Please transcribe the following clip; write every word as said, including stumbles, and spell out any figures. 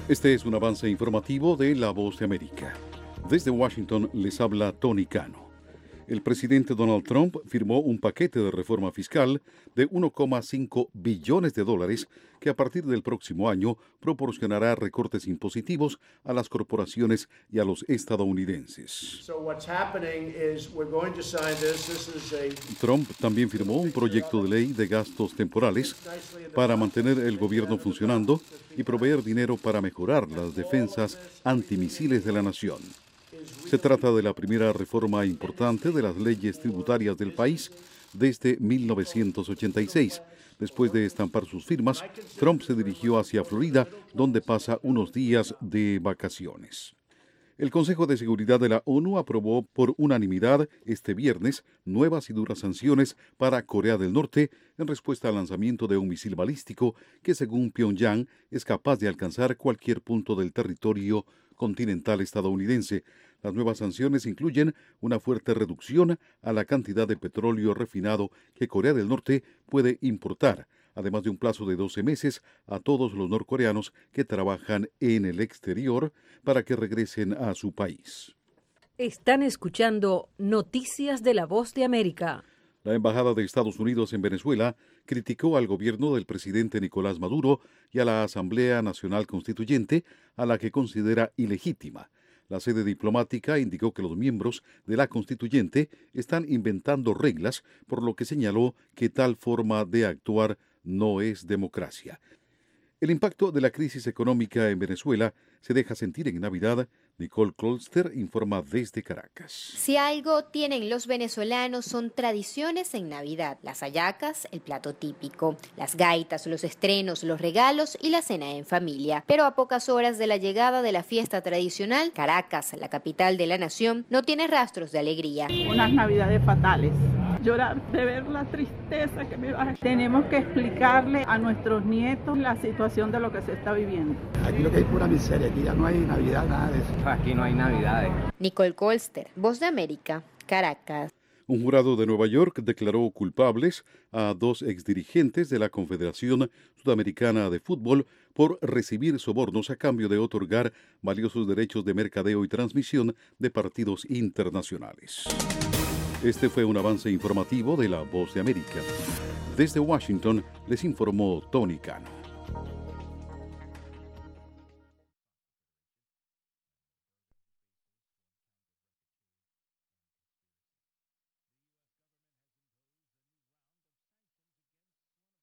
Este es un avance informativo de La Voz de América. Desde Washington les habla Tony Cano. El presidente Donald Trump firmó un paquete de reforma fiscal de uno coma cinco billones de dólares que a partir del próximo año proporcionará recortes impositivos a las corporaciones y a los estadounidenses. Trump también firmó un proyecto de ley de gastos temporales para mantener el gobierno funcionando y proveer dinero para mejorar las defensas antimisiles de la nación. Se trata de la primera reforma importante de las leyes tributarias del país desde mil novecientos ochenta y seis. Después de estampar sus firmas, Trump se dirigió hacia Florida, donde pasa unos días de vacaciones. El Consejo de Seguridad de la ONU aprobó por unanimidad este viernes nuevas y duras sanciones para Corea del Norte en respuesta al lanzamiento de un misil balístico que, según Pyongyang, es capaz de alcanzar cualquier punto del territorio continental estadounidense. Las nuevas sanciones incluyen una fuerte reducción a la cantidad de petróleo refinado que Corea del Norte puede importar, además de un plazo de doce meses a todos los norcoreanos que trabajan en el exterior para que regresen a su país. Están escuchando Noticias de La Voz de América. La Embajada de Estados Unidos en Venezuela criticó al gobierno del presidente Nicolás Maduro y a la Asamblea Nacional Constituyente, a la que considera ilegítima. La sede diplomática indicó que los miembros de la Constituyente están inventando reglas, por lo que señaló que tal forma de actuar no es democracia. El impacto de la crisis económica en Venezuela se deja sentir en Navidad. Nicole Colster informa desde Caracas. Si algo tienen los venezolanos son tradiciones en Navidad. Las hallacas, el plato típico, las gaitas, los estrenos, los regalos y la cena en familia. Pero a pocas horas de la llegada de la fiesta tradicional, Caracas, la capital de la nación, no tiene rastros de alegría. Unas Navidades fatales. Llorar de ver la tristeza que me va. Tenemos que explicarle a nuestros nietos la situación de lo que se está viviendo. Aquí lo que hay es pura miseria, aquí ya no hay Navidad, nada de eso. Aquí no hay Navidades. Nicole Colster, Voz de América, Caracas. Un jurado de Nueva York declaró culpables a dos exdirigentes de la Confederación Sudamericana de Fútbol por recibir sobornos a cambio de otorgar valiosos derechos de mercadeo y transmisión de partidos internacionales. Este fue un avance informativo de La Voz de América. Desde Washington les informó Tony Cano.